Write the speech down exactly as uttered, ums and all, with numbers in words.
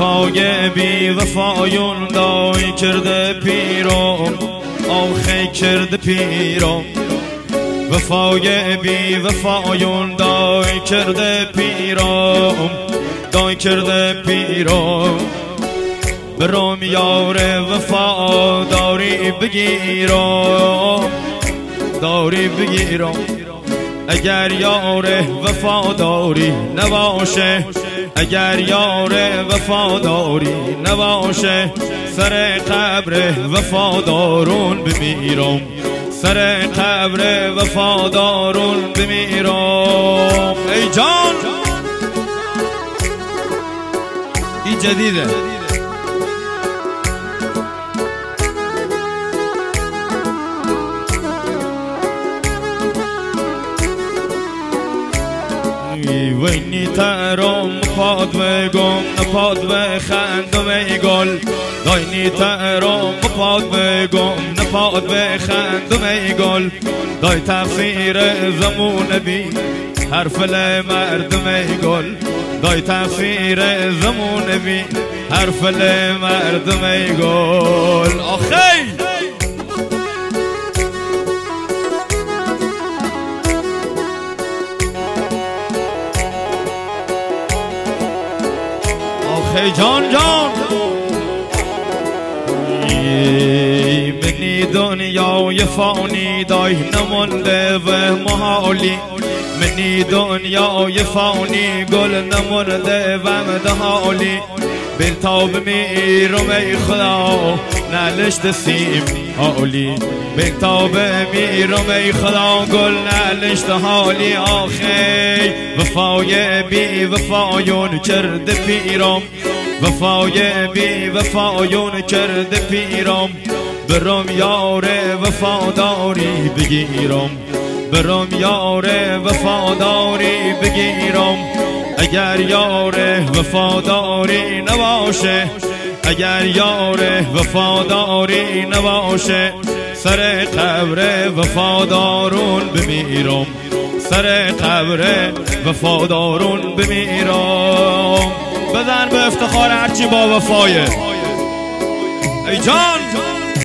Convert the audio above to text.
وفای بی وفایون دای کرده پیرم آخی کرده پیرم وفای بی وفایون دای کرده پیرم دای کرده پیرم برام یار وفا داری بگیرم داری بگیرم اگر یار وفاداری نباشه اگر یار وفاداری نباشه سر قبر وفادارون بمیرم سر قبر وفادارون بمیرم ای جان این جدیده وینی ترم پاد بگم نپاد بخندم ای گل داینی ترم پاد بگم نپاد بخندم ای گل دای تفسیر زمون بی حرف مردم ای گل دای تفسیر زمون بی حرف مردم ای گل آخی آخی جان جان منی دنیای فانی دای نمونده و محالی منی دنیای فانی گل نمونده و مدهالی بلتاب میرم ای خدا نلشت سیم حالی بلتاب میرم ای خدا گل نلشت حالی آخی وفای بی وفایون کرده پیرم وفای بی وفایون کرده پیرم برم یار وفاداری بگیرم برم یار وفاداری بگیرم اگر یار وفاداری نباشه اگر یار وفاداری نباشه سر قبر وفادارون بمیرم سر قبر وفادارون بمیرم بزن به افتخار هرچی با وفایه ای جان